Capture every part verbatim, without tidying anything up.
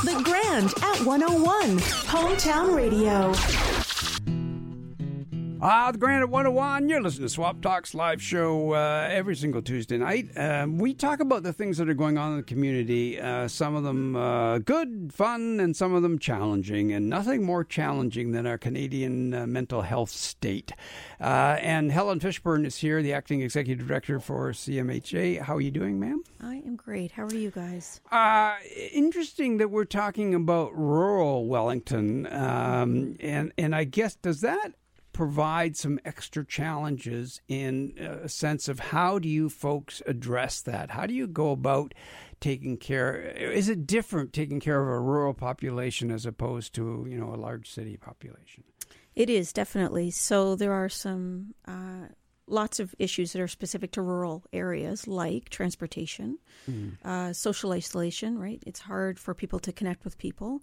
The Grand at one oh one, Hometown Radio. Ah, The Grand at one oh one. You're listening to Swap Talks live show uh, every single Tuesday night. Um, we talk about the things that are going on in the community. Uh, some of them uh, good, fun, and some of them challenging. And nothing more challenging than our Canadian uh, mental health state. Uh, and Helen Fishburn is here, the acting executive director for C M H A. How are you doing, ma'am? I am great. How are you guys? Uh, interesting that we're talking about rural Wellington. Um, and, and I guess, does that provide some extra challenges in a sense of how do you folks address that? How do you go about taking care? Is it different taking care of a rural population as opposed to, you know, a large city population? It is, definitely. So there are some uh, lots of issues that are specific to rural areas, like transportation, mm. uh, social isolation, right? It's hard for people to connect with people.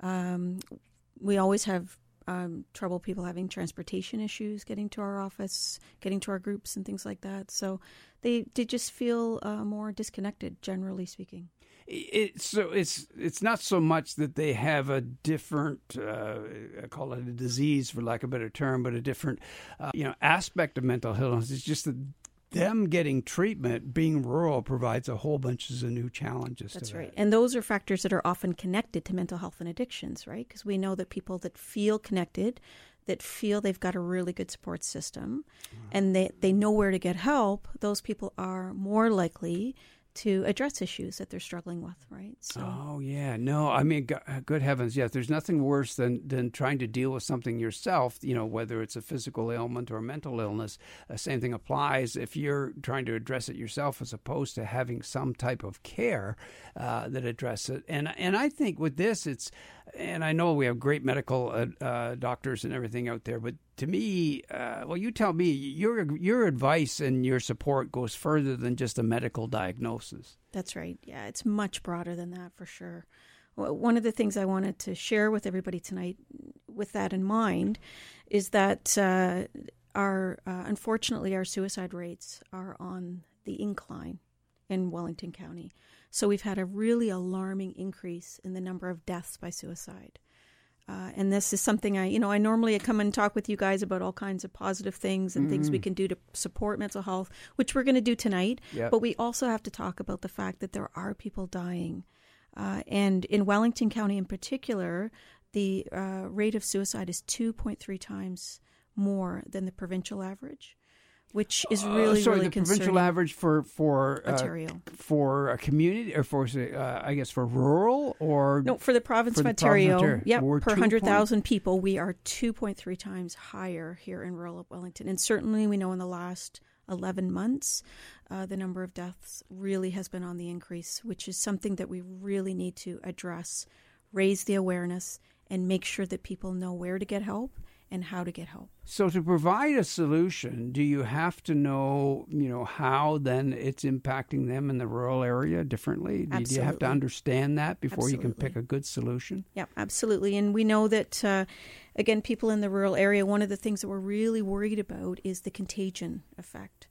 Um, we always have Um, trouble people having transportation issues, getting to our office, getting to our groups and things like that. So they, they just feel uh, more disconnected, generally speaking. It, so it's it's not so much that they have a different, uh, I call it a disease for lack of a better term, but a different uh, you know aspect of mental illness. It's just that them getting treatment, being rural, provides a whole bunch of new challenges. That's to right. that. And those are factors that are often connected to mental health and addictions, right? Because we know that people that feel connected, that feel they've got a really good support system, mm-hmm. and they, they know where to get help, those people are more likely to address issues that they're struggling with, right? So. Oh, yeah. No, I mean, good heavens, yes. There's nothing worse than, than trying to deal with something yourself, you know, whether it's a physical ailment or a mental illness. Uh, same thing applies if you're trying to address it yourself as opposed to having some type of care uh, that address it. And, and I think with this, it's, and I know we have great medical uh, uh, doctors and everything out there, but to me, uh, well, you tell me, your your advice and your support goes further than just a medical diagnosis. That's right. Yeah, it's much broader than that for sure. Well, one of the things I wanted to share with everybody tonight, with that in mind, is that uh, our uh, unfortunately our suicide rates are on the incline in Wellington County. So we've had a really alarming increase in the number of deaths by suicide. Uh, and this is something I, you know, I normally come and talk with you guys about all kinds of positive things and mm-hmm. things we can do to support mental health, which we're going to do tonight. Yep. But we also have to talk about the fact that there are people dying. Uh, and in Wellington County in particular, the uh, rate of suicide is two point three times more than the provincial average, which is really, uh, sorry, really the concerning. Provincial average for for uh, Ontario, for a community, or for uh, I guess for rural, or no, for the province for of the Ontario. Ontario. Yeah, We're per hundred thousand point... people, we are two point three times higher here in rural Wellington, and certainly we know in the last eleven months, uh, the number of deaths really has been on the increase, which is something that we really need to address, raise the awareness, and make sure that people know where to get help and how to get help. So to provide a solution, do you have to know, you know, how then it's impacting them in the rural area differently? Do Absolutely. you have to understand that before Absolutely. you can pick a good solution? Yeah, absolutely. And we know that, uh, again, people in the rural area, one of the things that we're really worried about is the contagion effect.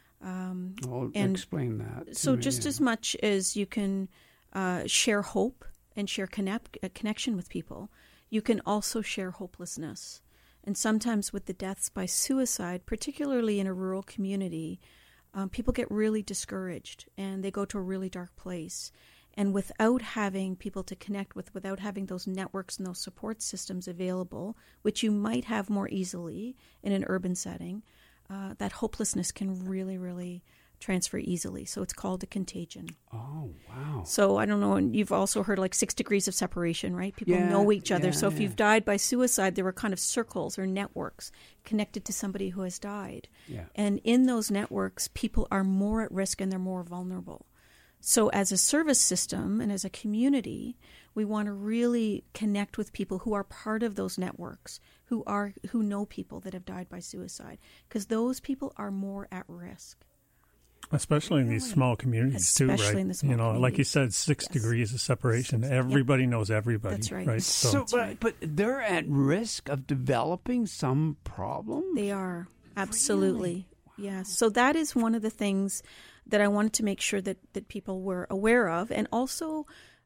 Um, well, and explain that. So me, just yeah. as much as you can uh, share hope and share connect, a connection with people, you can also share hopelessness. And sometimes with the deaths by suicide, particularly in a rural community, um, people get really discouraged and they go to a really dark place. And without having people to connect with, without having those networks and those support systems available, which you might have more easily in an urban setting, uh, that hopelessness can really, really transfer easily. So it's called a contagion. Oh, wow. So I don't know, and you've also heard like six degrees of separation, right? People yeah, know each other. Yeah, so if yeah. you've died by suicide, there were kind of circles or networks connected to somebody who has died. Yeah. And in those networks, people are more at risk and they're more vulnerable. So as a service system and as a community, we want to really connect with people who are part of those networks, who are who know people that have died by suicide, because those people are more at risk. Especially in these small communities Especially too, right? in the small you know, communities. like you said, six Yes. degrees of separation. Everybody yep. knows everybody. That's right. right? So, That's but, right. but they're at risk of developing some problem? They are, absolutely. Really? Yeah. So that is one of the things that I wanted to make sure that, that people were aware of. And also,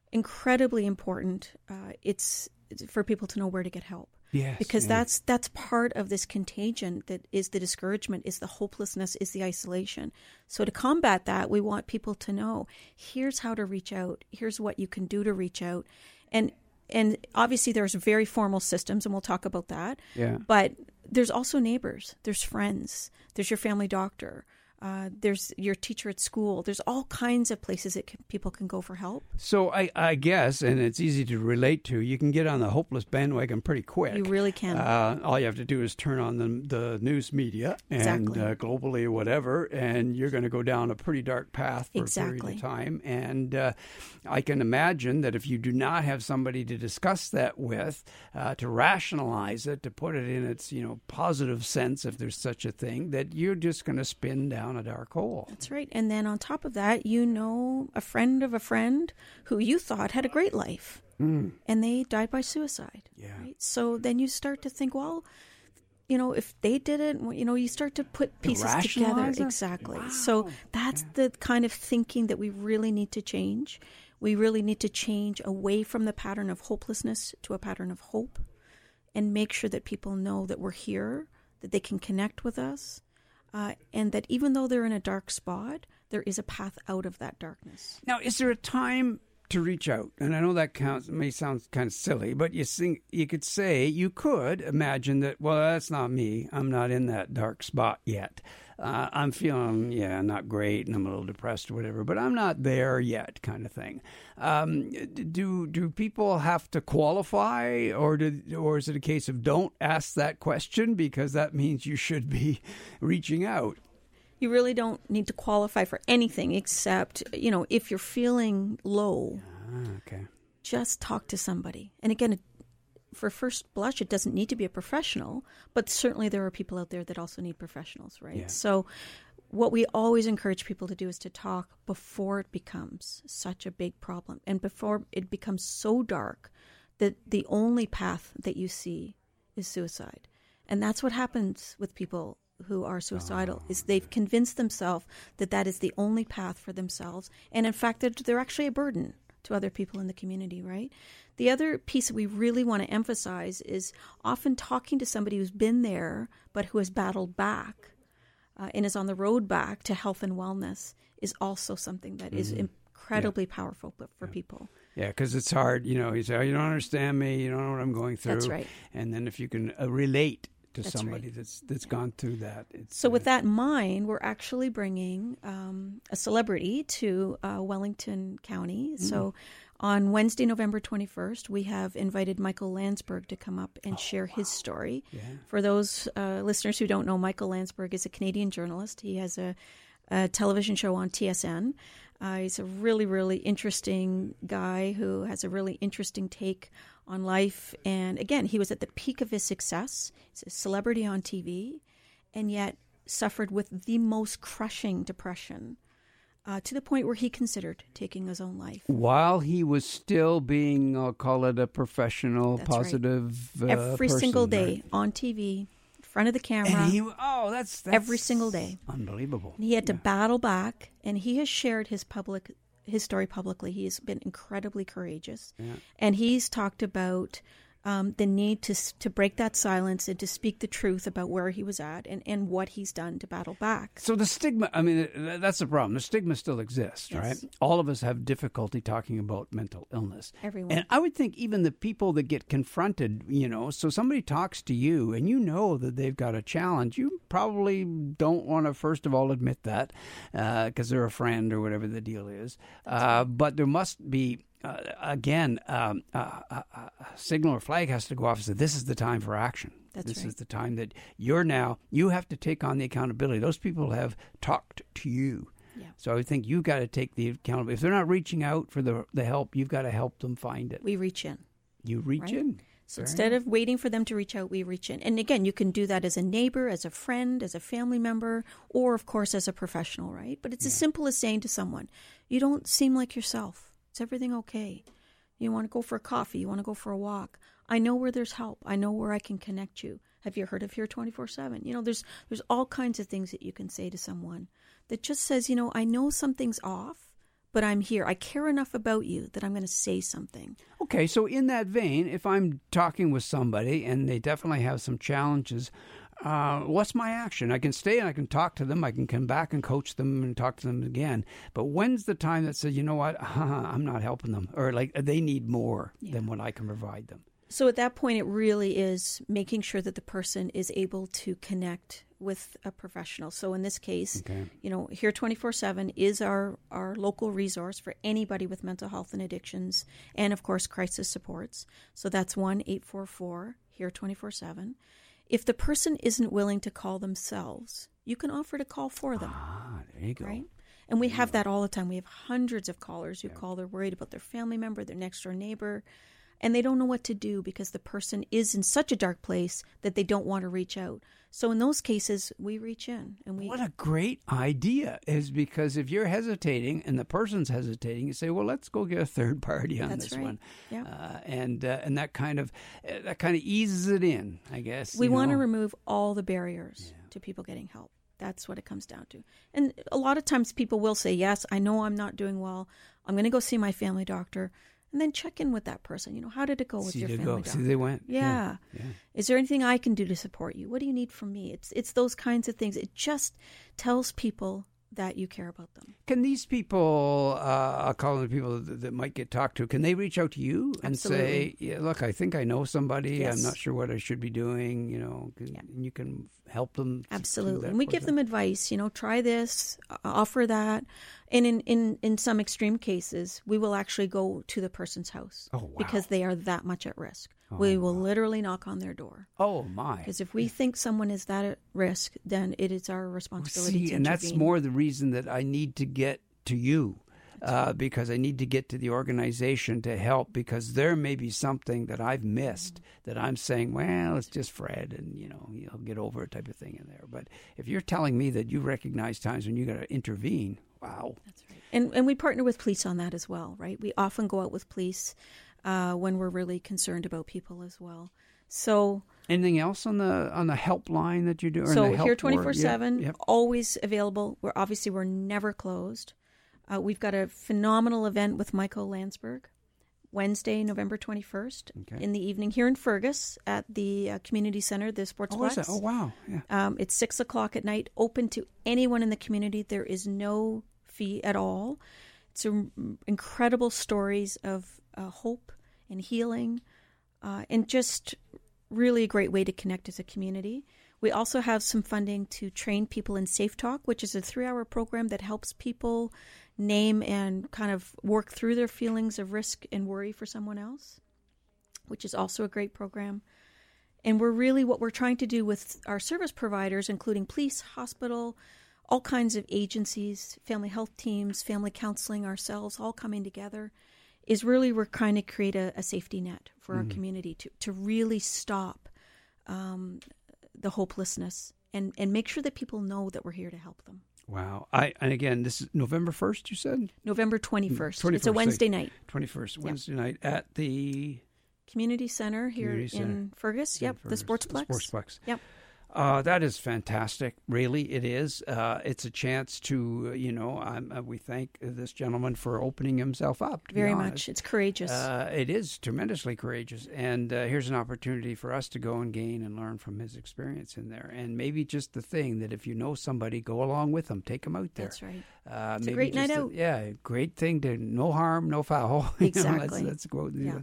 incredibly important. Uh, it's, it's for people to know where to get help. Yes, because yeah. that's that's part of this contagion that is the discouragement, is the hopelessness, is the isolation. So to combat that, we want people to know, here's how to reach out. Here's what you can do to reach out. And and obviously there's very formal systems, and we'll talk about that. Yeah. But there's also neighbors. There's friends. There's your family doctor. Uh, there's your teacher at school. There's all kinds of places that can, people can go for help. So I, I guess, and it's easy to relate to, you can get on the hopeless bandwagon pretty quick. You really can. Uh, all you have to do is turn on the, the news media and Exactly. uh, globally or whatever, and you're going to go down a pretty dark path for Exactly. a period of time. And uh, I can imagine that if you do not have somebody to discuss that with, uh, to rationalize it, to put it in its you know positive sense, if there's such a thing, that you're just going to spin down a dark hole. That's right. And then on top of that, you know a friend of a friend who you thought had a great life, Mm. and they died by suicide. Yeah. Right? So then you start to think, well, you know, if they did it, you know, you start to put pieces together. rationalize it? Exactly. Wow. So that's Yeah. the kind of thinking that we really need to change. We really need to change away from the pattern of hopelessness to a pattern of hope, and make sure that people know that we're here, that they can connect with us. Uh, and that even though they're in a dark spot, there is a path out of that darkness. Now, is there a time to reach out? And I know that counts, may sound kind of silly, but you think, you could say, you could imagine that, well, that's not me. I'm not in that dark spot yet. Uh, I'm feeling, yeah, not great, and I'm a little depressed or whatever, but I'm not there yet, kind of thing. Um, do do people have to qualify, or do, or is it a case of don't ask that question because that means you should be reaching out? You really don't need to qualify for anything except, you know, if you're feeling low, Ah, okay. just talk to somebody. And again, it, for first blush, it doesn't need to be a professional, but certainly there are people out there that also need professionals, right? Yeah. So what we always encourage people to do is to talk before it becomes such a big problem, and before it becomes so dark that the only path that you see is suicide. And that's what happens with people who are suicidal, is they've convinced themselves that that is the only path for themselves. And in fact, they're, they're actually a burden to other people in the community, right? The other piece that we really want to emphasize is often talking to somebody who's been there but who has battled back uh, and is on the road back to health and wellness is also something that is Mm-hmm. incredibly yeah. powerful for Yeah. people. Yeah, because it's hard. You know, you say, oh, you don't understand me. You don't know what I'm going through. That's right. And then if you can uh, relate to That's somebody right. that's that's gone through that. It's, So with uh, that in mind, we're actually bringing um, a celebrity to uh, Wellington County. Mm. So on Wednesday, November twenty-first, we have invited Michael Landsberg to come up and Oh, share wow. his story. Yeah. For those uh, listeners who don't know, Michael Landsberg is a Canadian journalist. He has a, a television show on T S N. Uh, he's a really, really interesting guy who has a really interesting take on life. And again, he was at the peak of his success. He's a celebrity on T V, and yet suffered with the most crushing depression uh, to the point where he considered taking his own life. While he was still being, I'll call it a professional, That's right. positive uh, Every person, single day right? on T V, in front of the camera. And he, oh, that's, that's Every single day. Unbelievable. And he had to Yeah. battle back, and he has shared his public his story publicly. He has been incredibly courageous, Yeah. and he's talked about um, the need to to break that silence and to speak the truth about where he was at and, and what he's done to battle back. So the stigma, I mean, th- that's the problem. The stigma still exists, Yes. right? All of us have difficulty talking about mental illness. Everyone. And I would think even the people that get confronted, you know, so somebody talks to you and you know that they've got a challenge. You probably don't want to, first of all, admit that because uh, they're a friend or whatever the deal is. Uh, but there must be, uh, again, um, uh, a, a signal or flag has to go off and say, this is the time for action. That's this right. is the time that you're now, you have to take on the accountability. Those people have talked to you. Yeah. So I think you've got to take the accountability. If they're not reaching out for the the help, you've got to help them find it. We reach in. You reach Right. in. So Fair instead enough. of waiting for them to reach out, we reach in. And again, you can do that as a neighbor, as a friend, as a family member, or of course as a professional, right? But it's as simple as saying to someone, you don't seem like yourself. Is everything okay? You want to go for a coffee? You want to go for a walk? I know where there's help. I know where I can connect you. Have you heard of Here twenty-four seven? You know, there's there's all kinds of things that you can say to someone that just says, you know, I know something's off, but I'm here. I care enough about you that I'm going to say something. Okay, so in that vein, if I'm talking with somebody and they definitely have some challenges, uh, what's my action? I can stay and I can talk to them. I can come back and coach them and talk to them again. But when's the time that says, you know what, I'm not helping them, or like they need more yeah. than what I can provide them? So at that point, it really is making sure that the person is able to connect with a professional. So in this case, okay. you know, Here twenty-four seven is our, our local resource for anybody with mental health and addictions, and of course, crisis supports. So that's one eight four four Here twenty-four seven. If the person isn't willing to call themselves, you can offer to call for them. Ah, there you go. Right? And we have that all the time. We have hundreds of callers who yeah. call. They're worried about their family member, their next door neighbor, and they don't know what to do because the person is in such a dark place that they don't want to reach out. So in those cases, we reach in. and we. What a great idea, is because if you're hesitating and the person's hesitating, you say, well, let's go get a third party on That's this right. one. Yeah. Uh, and uh, and that kind of uh, that kind of eases it in, I guess. We want know. to remove all the barriers yeah. to people getting help. That's what it comes down to. And a lot of times people will say, yes, I know I'm not doing well. I'm going to go see my family doctor. And then check in with that person. You know, how did it go with See your to family go. doctor? See, they went. Yeah. Yeah. yeah. Is there anything I can do to support you? What do you need from me? It's it's those kinds of things. It just tells people that you care about them. Can these people, uh, I'll call them the people that, that might get talked to, can they reach out to you and Absolutely. say, yeah, look, I think I know somebody. Yes. I'm not sure what I should be doing, you know, yeah. and you can help them. Absolutely. And we process. give them advice, you know, try this, uh, offer that. And in, in, in some extreme cases, we will actually go to the person's house oh, wow. because they are that much at risk. Oh, we will wow. literally knock on their door. Oh, my. Because if we think someone is that at risk, then it is our responsibility See, to and intervene. that's more the reason that I need to get to you. Uh, because I need to get to the organization to help, because there may be something that I've missed mm-hmm. that I'm saying, well, it's just Fred and, you know, he'll get over it type of thing in there. But if you're telling me that you recognize times when you got to intervene, wow. That's right. And, and we partner with police on that as well, right? We often go out with police uh, when we're really concerned about people as well. So anything else on the on the helpline that you do? Or so the help Here twenty-four seven, yep, yep. always available. We're obviously we're never closed. Uh, we've got a phenomenal event with Michael Landsberg, Wednesday, November twenty-first, okay. in the evening here in Fergus at the uh, community center, the Sportsplex. Oh, is it? Oh, wow. Yeah. Um, it's six o'clock at night, open to anyone in the community. There is no fee at all. It's a, incredible stories of uh, hope and healing, uh, and just really a great way to connect as a community. We also have some funding to train people in Safe Talk, which is a three-hour program that helps people name and kind of work through their feelings of risk and worry for someone else, which is also a great program. And we're really, what we're trying to do with our service providers, including police, hospital, all kinds of agencies, family health teams, family counseling, ourselves, all coming together, is really we're trying to create a, a safety net for mm-hmm. our community to, to really stop um, the hopelessness and, and make sure that people know that we're here to help them. Wow. I And again, this is November first, you said? November twenty-first. twenty-first. It's a Wednesday night. twenty-first, Wednesday yep. night at the... Community Center here Community in Center. Fergus. In Yep, Fergus. the Sportsplex. The Sportsplex. Yep. Uh, that is fantastic. Really, it is. Uh, it's a chance to, you know, um, uh, we thank this gentleman for opening himself up. To Very be much. It's courageous. Uh, it is tremendously courageous. And uh, here's an opportunity for us to go and gain and learn from his experience in there. And maybe just the thing that if you know somebody, go along with them. Take them out there. That's right. Uh, it's maybe a great night a, out. Yeah, great thing to no harm, no foul. Exactly. you know, let's, let's go. Yeah.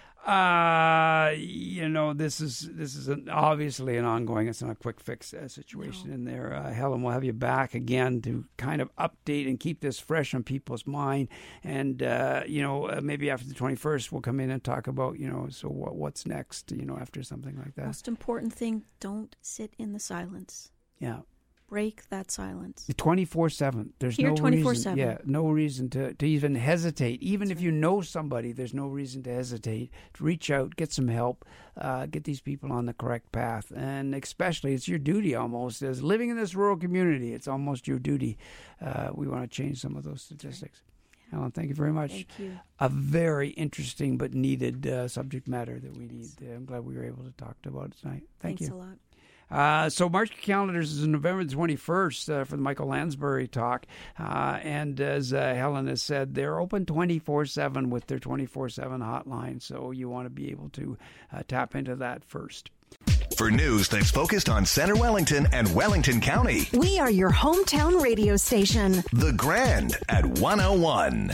Uh, you know, this is this is an, obviously an ongoing, it's not a quick fix uh, situation no. in there. Uh, Helen, we'll have you back again to kind of update and keep this fresh on people's mind. And, uh, you know, uh, maybe after the twenty-first, we'll come in and talk about, you know, so what, what's next, you know, after something like that. Most important thing, don't sit in the silence. Yeah. Break that silence. twenty-four seven. There's Here no twenty-four reason. seven. Yeah, no reason to, to even hesitate. Even That's if right. you know somebody, there's no reason to hesitate. To reach out, get some help, uh, get these people on the correct path. And especially, it's your duty almost. As living in this rural community, it's almost your duty. Uh, we want to change some of those statistics. Right. Helen, thank you very much. Thank you. A very interesting but needed uh, subject matter that we need. Uh, I'm glad we were able to talk about it tonight. Thank Thanks you. a lot. Uh, so mark your calendars is November twenty-first uh, for the Michael Lansbury talk. Uh, and as uh, Helen has said, they're open twenty-four seven with their twenty-four seven hotline. So you want to be able to uh, tap into that first. For news that's focused on Center Wellington and Wellington County, We are your hometown radio station. The Grand at one oh one.